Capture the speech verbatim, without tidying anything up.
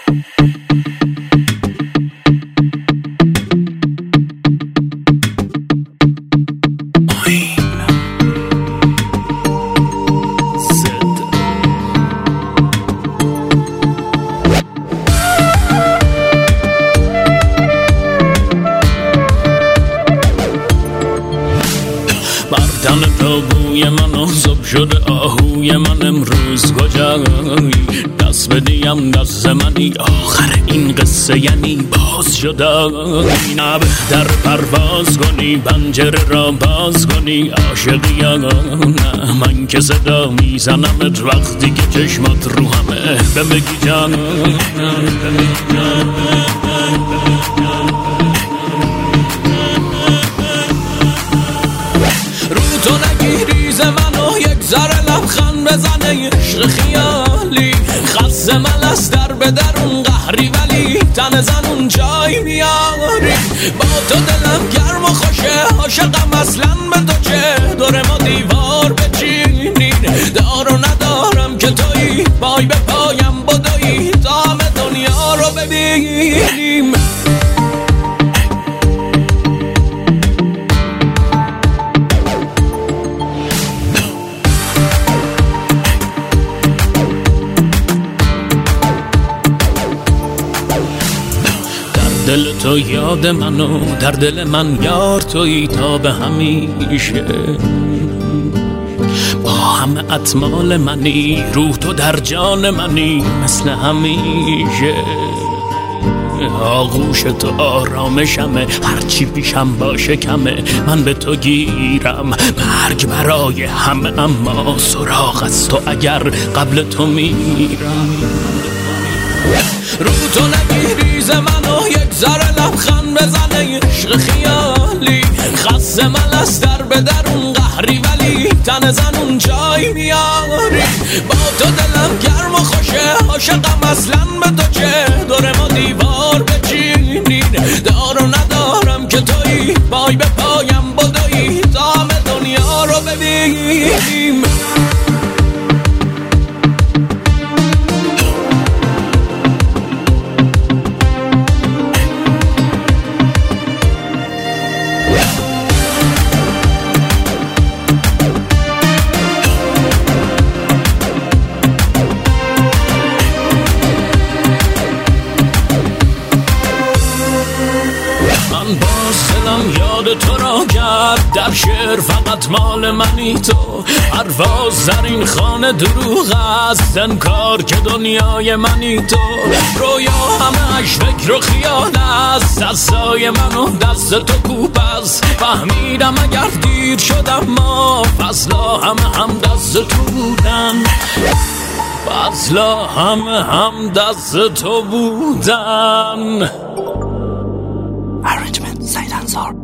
بردن تابوی من زب شده آهوی من امروز کجایی دست بدیم دست منی آخر این قصه یعنی باز جدایی نه بهتر پرواز کنی پنجره را باز کنی عاشقی یا نه من که صدا میزنمت وقتی که چشمات رو همه بمگی جان تو نگیری ز منو یک ذره لبخند بزنه عشق خیالی خسته من از در به درون قهری ولی تن زنون جای میاری با تو دلم گرم و خوشه عاشقم اصلا به تو چه دور ما دیوار بچینین دار و ندارم که تویی پای به پایم بدویی تا همه دنیا رو ببینیم دل تو یاد منو در دل من یار تویی تا به همیشه با همه اطمال منی روح تو در جان منی مثل همیشه آغوش تو آرامشمه هرچی پیشم باشه کمه من به تو گیرم مرگ برای همه اما سراغ از تو اگر قبل تو میرم رو تو نگیری ز منو یک ذره لبخند بزنه عشق خیالی خسته من از در به درون قهری ولی تن زنون جای میاری با تو دلم گرم و خوشه عاشقم اصلا به تو چه دور ما دیوار بچینین دار و ندارم که تویی پای به پایم بدویی تا همه دنیا رو ببینیم یاد تو را کرد در شعر فقط مال منی تو پرواز در این خانه دروغ است انکار که دنیای منی تو رویا همه اش فکر و خیال است دستای منو دست تو کوب است فهمیدم اگر دیر شدم ما فضلا همه هم دست تو بودن فضلا همه هم دست تو بودن. Arrangement سید انصار.